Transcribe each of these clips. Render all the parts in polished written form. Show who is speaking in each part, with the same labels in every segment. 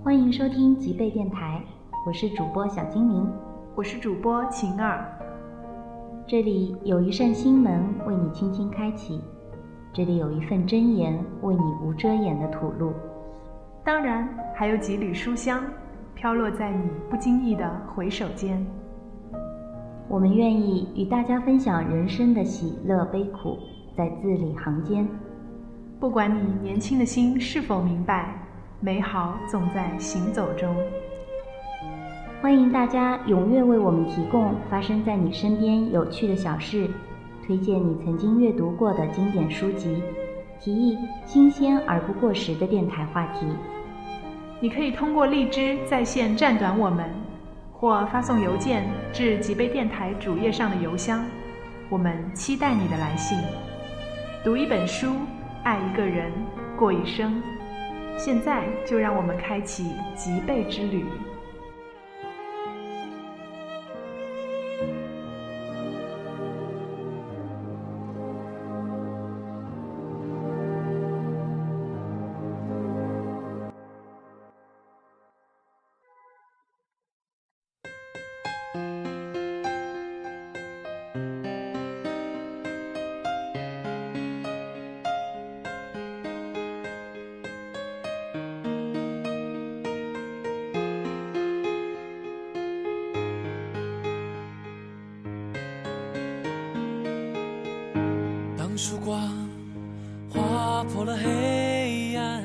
Speaker 1: 欢迎收听极贝电台，我是主播小精灵，
Speaker 2: 我是主播晴儿。
Speaker 1: 这里有一扇心门为你轻轻开启，这里有一份真言为你无遮掩的吐露，
Speaker 2: 当然还有几缕书香飘落在你不经意的回首间。
Speaker 1: 我们愿意与大家分享人生的喜乐悲苦，在字里行间。
Speaker 2: 不管你年轻的心是否明白，美好总在行走中。
Speaker 1: 欢迎大家踊跃为我们提供发生在你身边有趣的小事，推荐你曾经阅读过的经典书籍，提议新鲜而不过时的电台话题。
Speaker 2: 你可以通过荔枝在线暂短我们，或发送邮件至极贝电台主页上的邮箱，我们期待你的来信。读一本书，爱一个人，过一生。现在就让我们开启极贝之旅。
Speaker 3: 曙光划破了黑暗。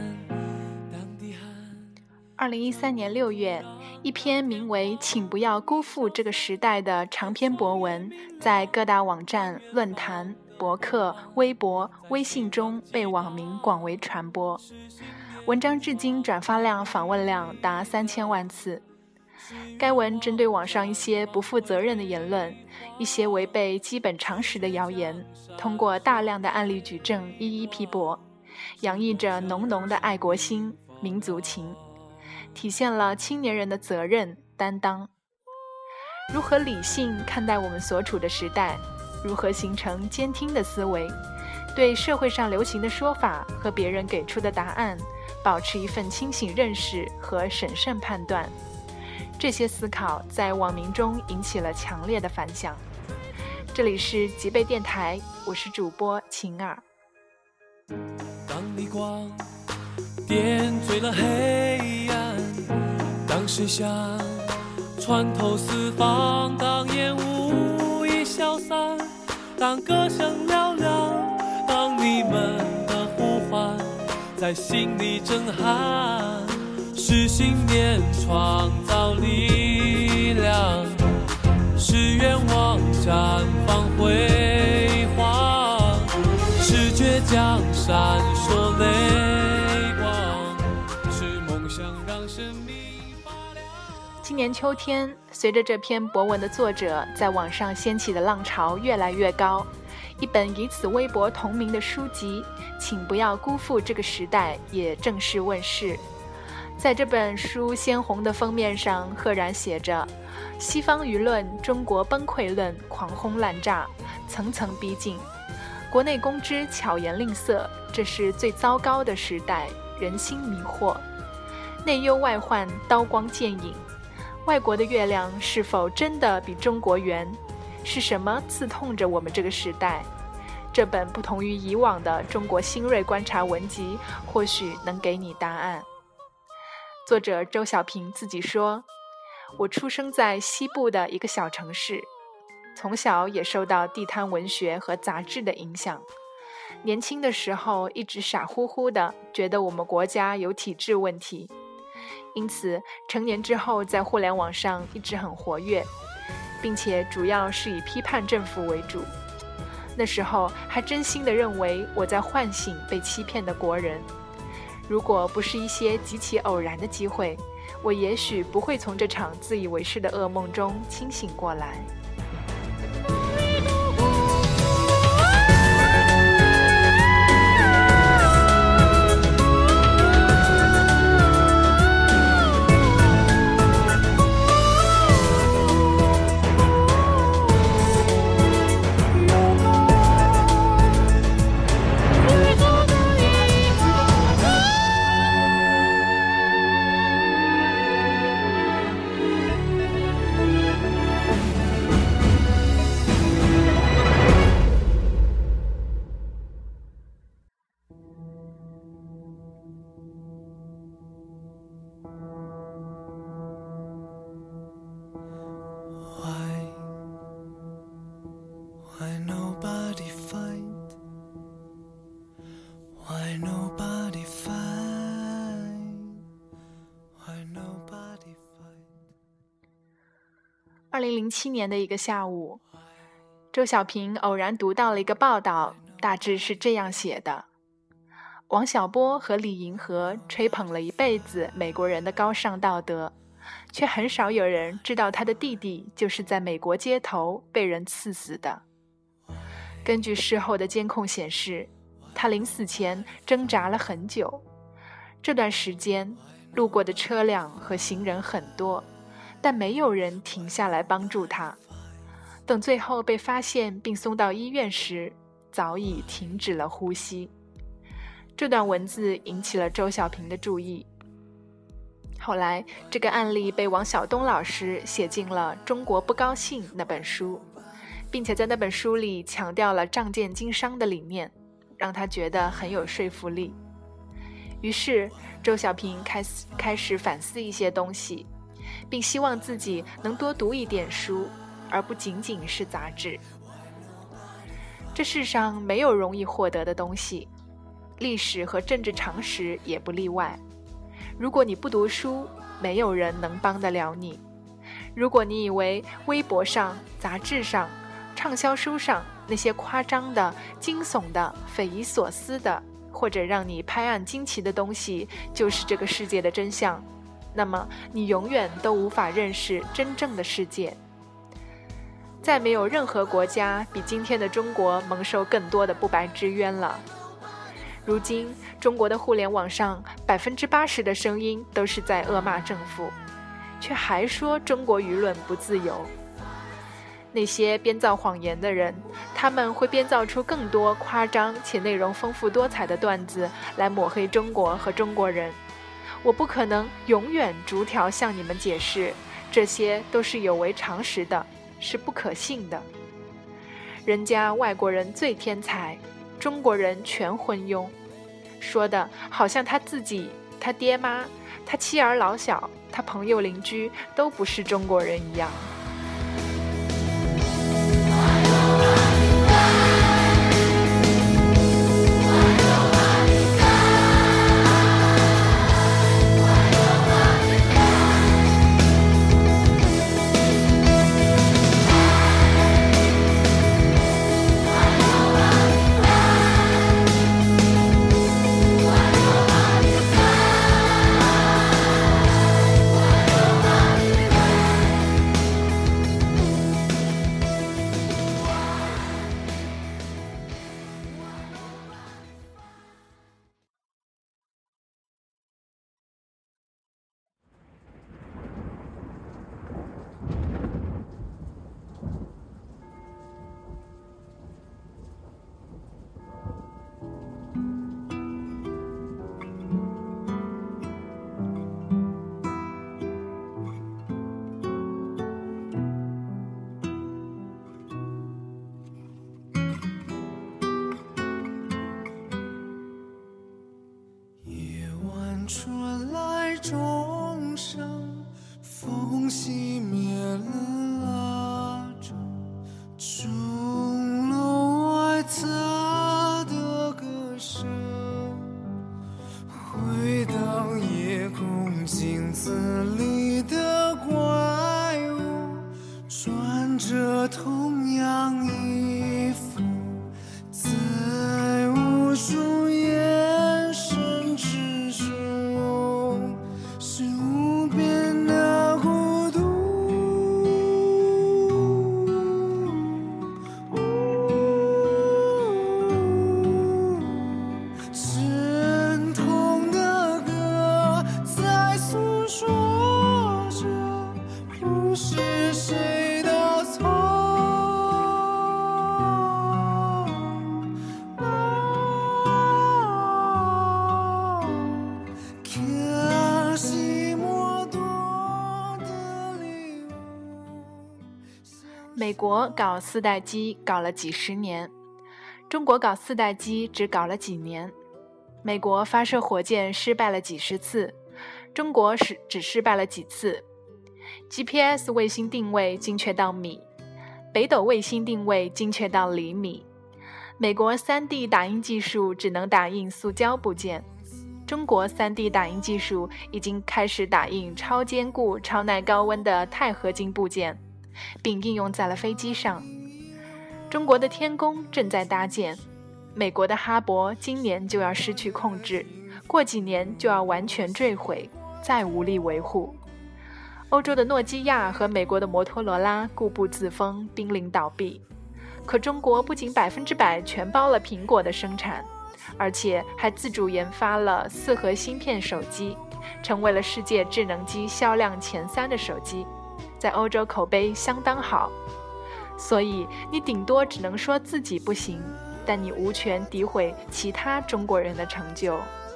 Speaker 2: 2013年6月，一篇名为《请不要辜负这个时代》的长篇博文在各大网站、论坛、博客、微博、微信中被网民广为传播。文章至今转发量、访问量达3000万次。该文针对网上一些不负责任的言论，一些违背基本常识的谣言，通过大量的案例举证一一批驳，洋溢着浓浓的爱国心、民族情，体现了青年人的责任担当。如何理性看待我们所处的时代，如何形成监听的思维，对社会上流行的说法和别人给出的答案保持一份清醒认识和审慎判断，这些思考在网民中引起了强烈的反响。这里是极贝电台，我是主播晴儿。
Speaker 3: 当逆光点缀了黑暗，当声响穿透四方，当烟雾已消散，当歌声嘹亮，当你们的呼唤在心里震撼，是信念创造力量，是愿望绽放辉煌，是倔强闪烁泪光，是梦想让生命发亮。
Speaker 2: 今年秋天，随着这篇博文的作者在网上掀起的浪潮越来越高，一本以此微博同名的书籍《请不要辜负这个时代》也正式问世。在这本书鲜红的封面上赫然写着西方舆论中国崩溃论狂轰滥炸，层层逼近，国内公知巧言令色，这是最糟糕的时代，人心迷惑，内忧外患刀光剑影，外国的月亮是否真的比中国圆？是什么刺痛着我们这个时代？这本不同于以往的中国新锐观察文集或许能给你答案。作者周小平自己说，我出生在西部的一个小城市，从小也受到地摊文学和杂志的影响，年轻的时候一直傻乎乎的觉得我们国家有体制问题，因此成年之后在互联网上一直很活跃，并且主要是以批判政府为主。那时候还真心地认为我在唤醒被欺骗的国人，如果不是一些极其偶然的机会，我也许不会从这场自以为是的噩梦中清醒过来。
Speaker 3: nobody fight? Why nobody fight? Why nobody fight?
Speaker 2: 2007年的一个下午，周小平偶然读到了一个报道，大致是这样写的：王小波和李银河吹捧了一辈子美国人的高尚道德，却很少有人知道他的弟弟就是在美国街头被人刺死的。根据事后的监控显示，他临死前挣扎了很久，这段时间路过的车辆和行人很多，但没有人停下来帮助他。等最后被发现并送到医院时，早已停止了呼吸。这段文字引起了周小平的注意。后来，这个案例被王晓东老师写进了《中国不高兴》那本书，并且在那本书里强调了仗剑经商的理念，让他觉得很有说服力。于是，周小平开始反思一些东西，并希望自己能多读一点书，而不仅仅是杂志。这世上没有容易获得的东西，历史和政治常识也不例外。如果你不读书，没有人能帮得了你。如果你以为微博上、杂志上、畅销书上那些夸张的、惊悚的、匪夷所思的，或者让你拍案惊奇的东西就是这个世界的真相，那么你永远都无法认识真正的世界。再没有任何国家比今天的中国蒙受更多的不白之冤了。如今，中国的互联网上80%的声音都是在恶骂政府，却还说中国舆论不自由。那些编造谎言的人，他们会编造出更多夸张且内容丰富多彩的段子来抹黑中国和中国人。我不可能永远逐条向你们解释，这些都是有违常识的，是不可信的。人家外国人最天才，中国人全昏庸，说的好像他自己、他爹妈、他妻儿老小、他朋友邻居都不是中国人一样。
Speaker 3: 春来钟声，风熄灭了蜡烛，钟楼外他的歌声回荡夜空，镜子里的怪物穿着同样衣服，在无数眼神之中是无边的孤独。沉痛的歌在诉说着，不是谁的错。可惜莫多的礼物。
Speaker 2: 美国搞四代机搞了几十年，中国搞四代机只搞了几年。美国发射火箭失败了几十次，中国只失败了几次。GPS 卫星定位精确到米， 北斗卫星定位精确到厘米。美国 3D 打印技术只能打印塑胶部件，中国 3D 打印技术已经开始打印超坚固、超耐高温的钛合金部件，并应用在了飞机上。中国的天宫正在搭建，美国的哈勃今年就要失去控制，过几年就要完全坠毁，再无力维护。欧洲的诺基亚和美国的摩托罗拉固步自封，濒临倒闭。可中国不仅100%全包了苹果的生产，而且还自主研发了4核芯片手机，成为了世界智能机销量前3的手机，在欧洲口碑相当好。所以你顶多只能说自己不行，但你无权诋毁其他中国人的成就。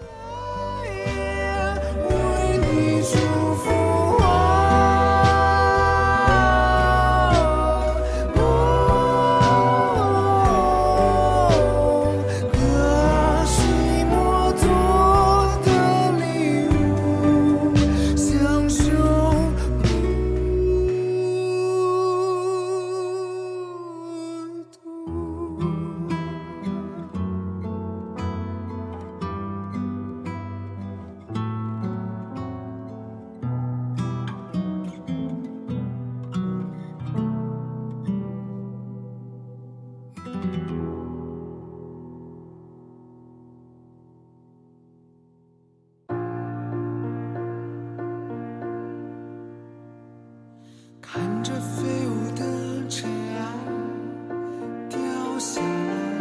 Speaker 3: 看着飞舞的尘埃掉下来，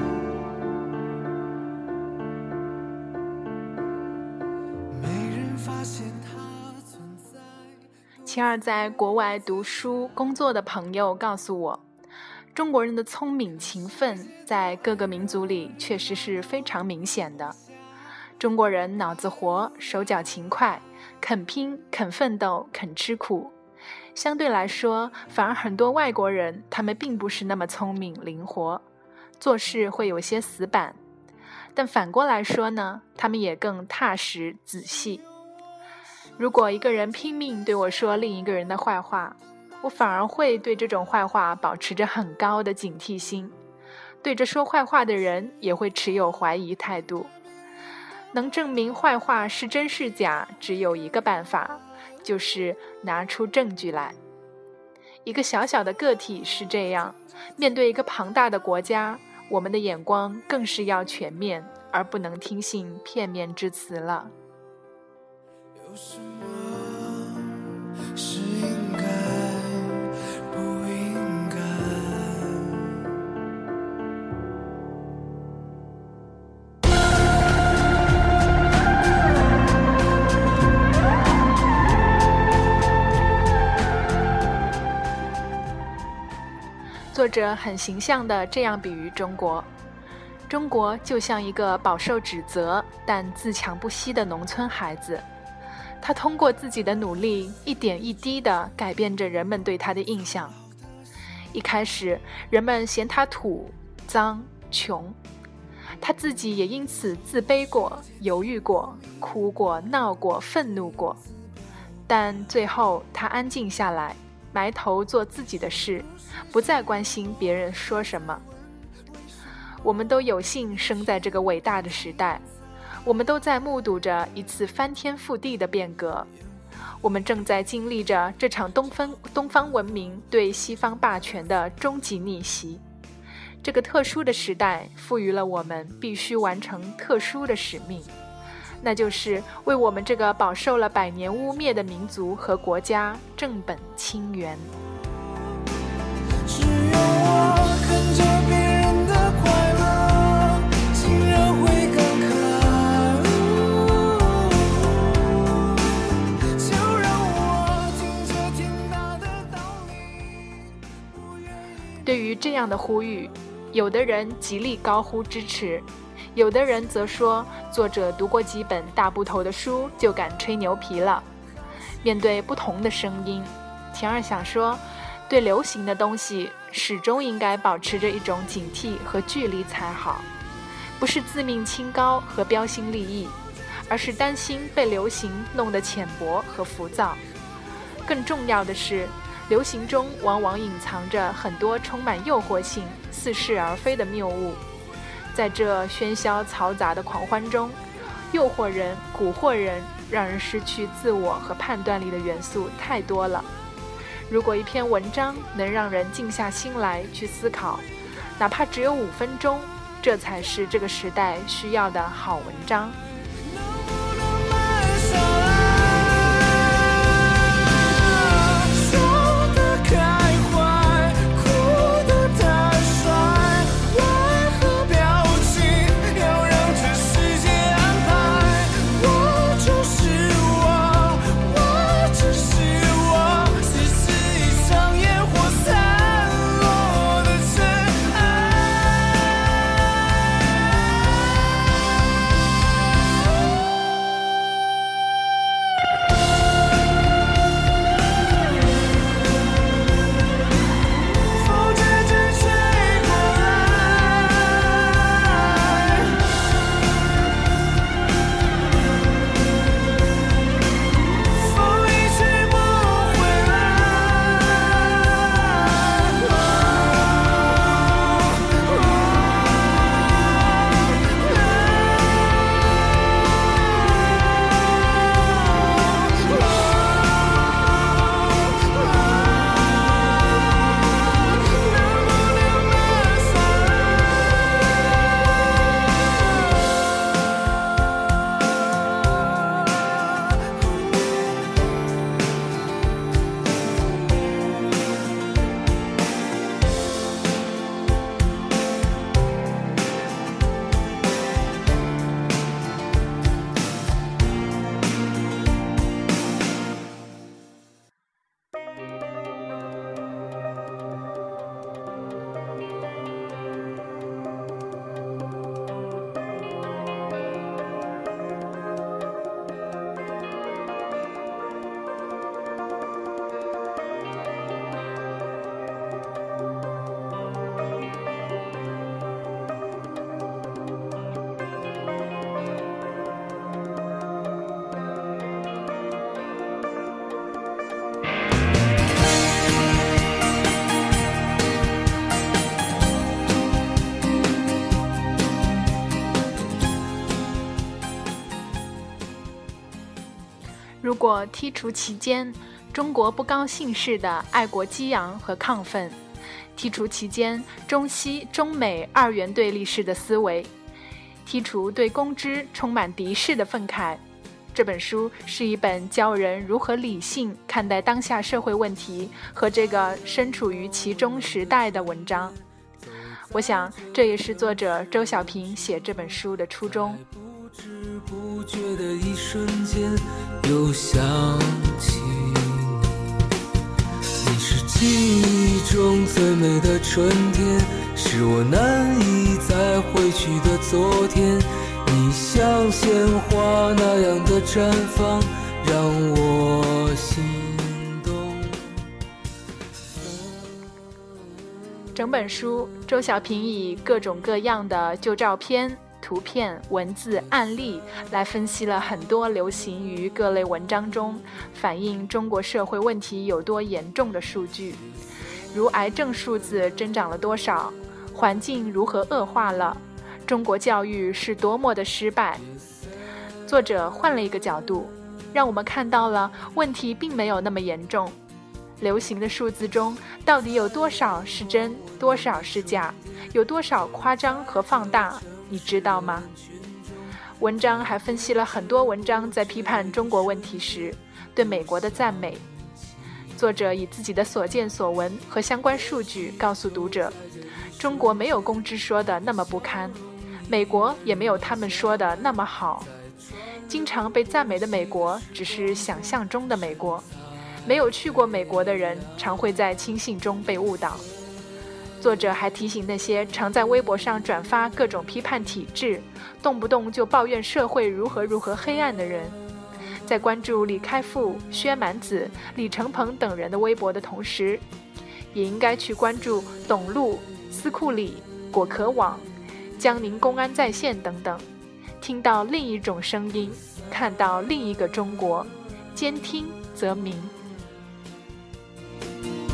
Speaker 3: 没人发现它存在。
Speaker 2: 其二，在国外读书工作的朋友告诉我，中国人的聪明勤奋在各个民族里确实是非常明显的。中国人脑子活，手脚勤快，肯拼肯奋斗肯吃苦。相对来说，反而很多外国人他们并不是那么聪明灵活，做事会有些死板。但反过来说呢，他们也更踏实仔细。如果一个人拼命对我说另一个人的坏话，我反而会对这种坏话保持着很高的警惕心，对着说坏话的人也会持有怀疑态度。能证明坏话是真是假，只有一个办法，就是拿出证据来。一个小小的个体是这样，面对一个庞大的国家，我们的眼光更是要全面，而不能听信片面之词了。
Speaker 3: 有什么是应该不应该？
Speaker 2: 作者很形象地这样比喻中国，中国就像一个饱受指责但自强不息的农村孩子，他通过自己的努力一点一滴地改变着人们对他的印象。一开始人们嫌他土、脏、穷，他自己也因此自卑过、犹豫过、哭过、闹过、愤怒过。但最后他安静下来，埋头做自己的事，不再关心别人说什么。我们都有幸生在这个伟大的时代，我们都在目睹着一次翻天覆地的变革，我们正在经历着这场东方文明对西方霸权的终极逆袭。这个特殊的时代赋予了我们必须完成特殊的使命，那就是为我们这个饱受了100年污蔑的民族和国家正本清源。
Speaker 3: 只有我看着别人的快乐，竟然会感慨，就让我听着天大的道理。
Speaker 2: 对于这样的呼吁，有的人极力高呼支持，有的人则说作者读过几本大部头的书就敢吹牛皮了。面对不同的声音，田儿想说，对流行的东西始终应该保持着一种警惕和距离才好，不是自命清高和标新立异，而是担心被流行弄得浅薄和浮躁。更重要的是， 流行中往往隐藏着很多充满诱惑性、似是而非的谬误。在这喧嚣嘈杂的狂欢中，诱惑人、蛊惑人，让人失去自我和判断力的元素太多了。如果一篇文章能让人静下心来去思考，哪怕只有5分钟，这才是这个时代需要的好文章。如果剔除其间中国不高兴事的爱国激昂和亢奋，剔除其间中西中美2元对立式的思维，剔除对公知充满敌视的愤慨，这本书是一本教人如何理性看待当下社会问题和这个身处于其中时代的文章。我想这也是作者周小平写这本书的初衷。
Speaker 3: 不知不觉的一瞬间又想起你，你是记忆中最美的春天，是我难以再回去的昨天，你像鲜花那样的绽放，让我心动。
Speaker 2: 整本书，周小平以各种各样的旧照片、图片、文字、案例来分析了很多流行于各类文章中反映中国社会问题有多严重的数据，如癌症数字增长了多少，环境如何恶化了，中国教育是多么的失败。作者换了一个角度，让我们看到了问题并没有那么严重。流行的数字中到底有多少是真，多少是假，有多少夸张和放大，你知道吗？文章还分析了很多文章在批判中国问题时对美国的赞美。作者以自己的所见所闻和相关数据告诉读者，中国没有公知说的那么不堪，美国也没有他们说的那么好。经常被赞美的美国只是想象中的美国，没有去过美国的人常会在轻信中被误导。作者还提醒那些常在微博上转发各种批判体制，动不动就抱怨社会如何黑暗的人，在关注李开复、薛蛮子、李承鹏等人的微博的同时，也应该去关注董路、斯库里、果壳网、江宁公安在线等等，听到另一种声音，看到另一个中国，兼听则明。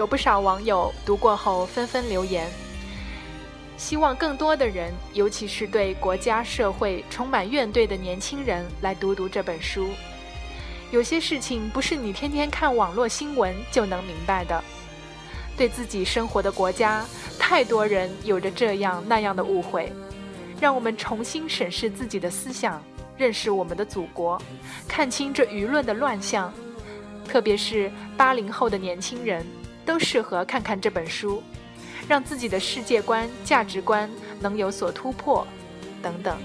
Speaker 2: 有不少网友读过后纷纷留言，希望更多的人，尤其是对国家社会充满怨怼的年轻人来读这本书。有些事情不是你天天看网络新闻就能明白的。对自己生活的国家，太多人有着这样那样的误会，让我们重新审视自己的思想，认识我们的祖国，看清这舆论的乱象。特别是80后的年轻人，都适合看看这本书，让自己的世界观、价值观能有所突破，等等。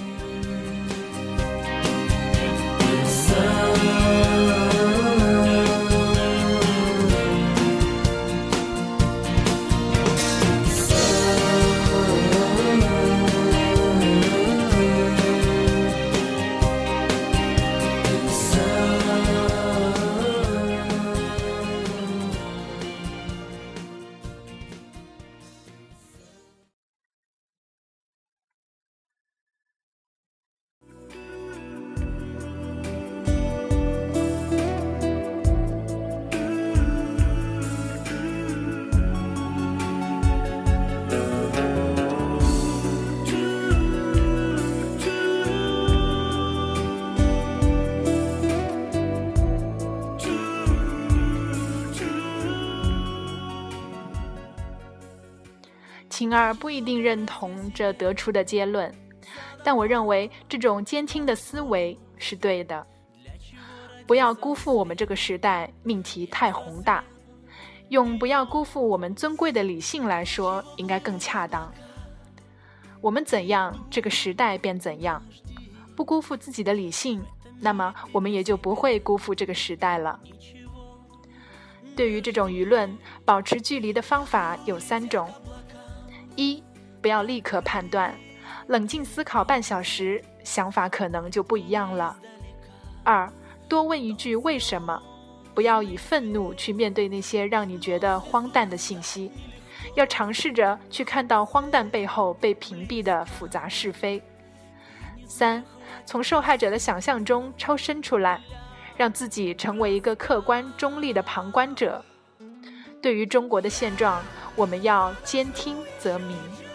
Speaker 2: 晴儿不一定认同这得出的结论，但我认为这种监听的思维是对的。不要辜负我们这个时代，命题太宏大，用不要辜负我们尊贵的理性来说，应该更恰当。我们怎样，这个时代便怎样，不辜负自己的理性，那么我们也就不会辜负这个时代了。对于这种舆论，保持距离的方法有3种。1. 不要立刻判断，冷静思考半小时，想法可能就不一样了。2. 多问一句为什么，不要以愤怒去面对那些让你觉得荒诞的信息，要尝试着去看到荒诞背后被屏蔽的复杂是非。3. 从受害者的想象中抽身出来，让自己成为一个客观中立的旁观者。对于中国的现状，我们要兼听则明。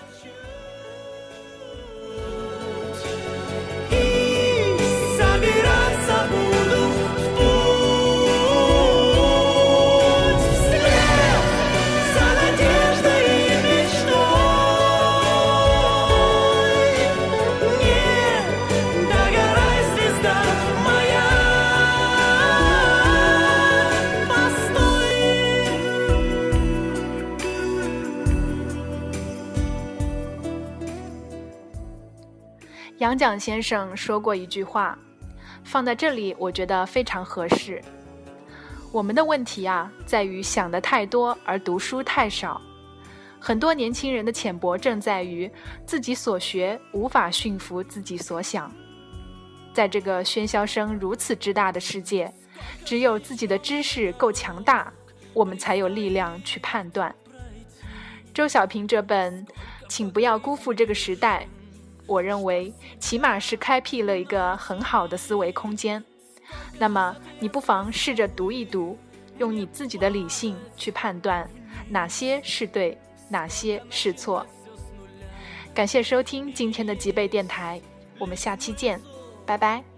Speaker 2: 杨绛先生说过一句话，放在这里我觉得非常合适。我们的问题啊，在于想得太多而读书太少。很多年轻人的浅薄正在于自己所学无法驯服自己所想。在这个喧嚣声如此之大的世界，只有自己的知识够强大，我们才有力量去判断。周小平这本《请不要辜负这个时代》，我认为起码是开辟了一个很好的思维空间。那么你不妨试着读一读，用你自己的理性去判断哪些是对，哪些是错。感谢收听今天的极北电台，我们下期见，拜拜。